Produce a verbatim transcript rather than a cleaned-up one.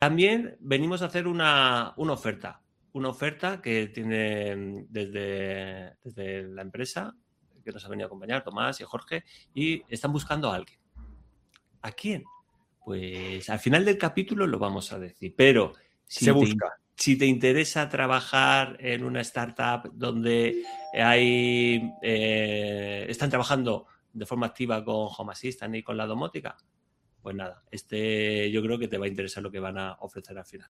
También venimos a hacer una, una oferta. Una oferta que tiene desde, desde la empresa que nos ha venido a acompañar, Tomás y Jorge, y están buscando a alguien. ¿A quién? Pues al final del capítulo lo vamos a decir, pero si Se te, busca. si te interesa trabajar en una startup donde hay, eh, están trabajando de forma activa con Home Assistant y con la domótica, pues nada, este yo creo que te va a interesar lo que van a ofrecer al final.